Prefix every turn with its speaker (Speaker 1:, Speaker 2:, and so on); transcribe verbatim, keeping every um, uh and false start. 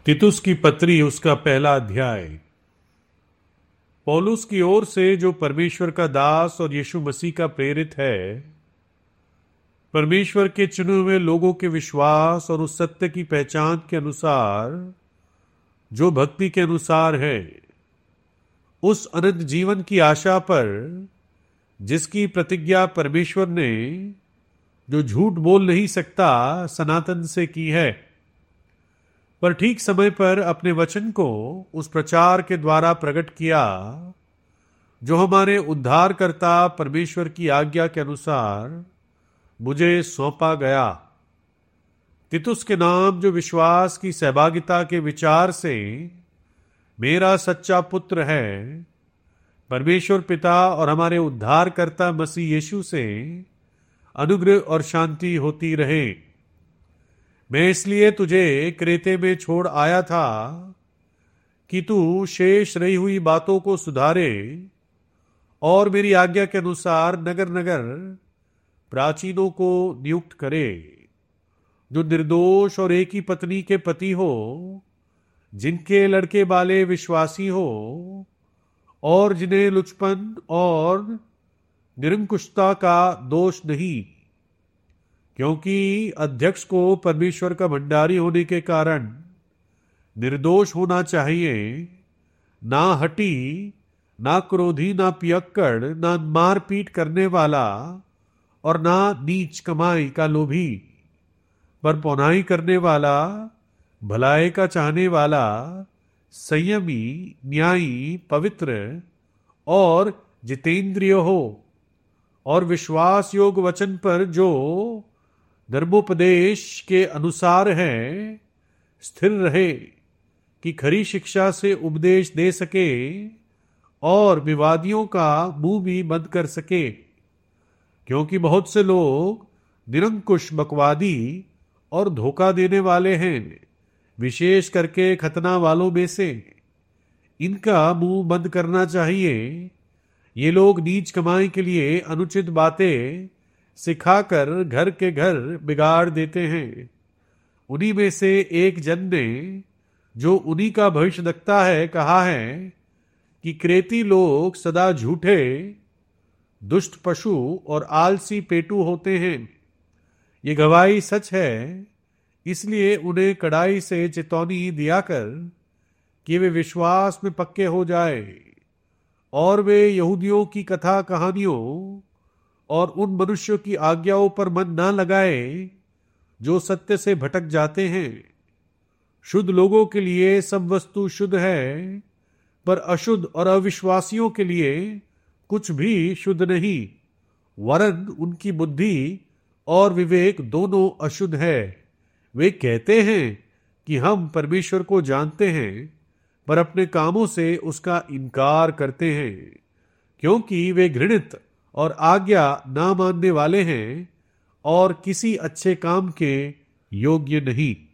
Speaker 1: तीतुस की पत्री, उसका पहला अध्याय। पौलुस की ओर से, जो परमेश्वर का दास और यीशु मसीह का प्रेरित है, परमेश्वर के चुने हुए लोगों के विश्वास और उस सत्य की पहचान के अनुसार जो भक्ति के अनुसार है, उस अनंत जीवन की आशा पर जिसकी प्रतिज्ञा परमेश्वर ने, जो झूठ बोल नहीं सकता, सनातन से की है, पर ठीक समय पर अपने वचन को उस प्रचार के द्वारा प्रकट किया जो हमारे उद्धारकर्ता परमेश्वर की आज्ञा के अनुसार मुझे सौंपा गया। तीतुस के नाम, जो विश्वास की सहभागिता के विचार से मेरा सच्चा पुत्र है, परमेश्वर पिता और हमारे उद्धारकर्ता मसीह यीशु से अनुग्रह और शांति होती रहे। मैं इसलिए तुझे क्रेते में छोड़ आया था कि तू शेष रही हुई बातों को सुधारे और मेरी आज्ञा के अनुसार नगर नगर प्राचीनों को नियुक्त करे, जो निर्दोष और एक ही पत्नी के पति हो, जिनके लड़के वाले विश्वासी हो और जिन्हें लुचपन और निरंकुशता का दोष नहीं, क्योंकि अध्यक्ष को परमेश्वर का भंडारी होने के कारण निर्दोष होना चाहिए, ना हठी, ना क्रोधी, ना पियक्कड़, ना मारपीट करने वाला और ना नीच कमाई का लोभी, पर पौनाई करने वाला, भलाई का चाहने वाला, संयमी, न्यायी, पवित्र और जितेंद्रिय हो, और विश्वास योग वचन पर जो धर्मोपदेश के अनुसार है स्थिर रहे, कि खरी शिक्षा से उपदेश दे सके और विवादियों का मुंह भी बंद कर सके, क्योंकि बहुत से लोग निरंकुश, बकवादी और धोखा देने वाले हैं, विशेष करके खतना वालों में से। इनका मुंह बंद करना चाहिए। ये लोग नीच कमाई के लिए अनुचित बातें सिखाकर घर के घर बिगाड़ देते हैं। उन्हीं में से एक जन ने, जो उन्हीं का भविष्य दक्ता है, कहा है कि क्रेती लोग सदा झूठे, दुष्ट पशु और आलसी पेटू होते हैं। ये गवाही सच है, इसलिए उन्हें कड़ाई से चेतावनी दिया कर कि वे विश्वास में पक्के हो जाए और वे यहूदियों की कथा कहानियों और उन मनुष्यों की आज्ञाओं पर मन ना लगाए जो सत्य से भटक जाते हैं। शुद्ध लोगों के लिए सब वस्तु शुद्ध है, पर अशुद्ध और अविश्वासियों के लिए कुछ भी शुद्ध नहीं, वरन उनकी बुद्धि और विवेक दोनों अशुद्ध है। वे कहते हैं कि हम परमेश्वर को जानते हैं, पर अपने कामों से उसका इनकार करते हैं, क्योंकि वे घृणित और आज्ञा ना मानने वाले हैं और किसी अच्छे काम के योग्य नहीं।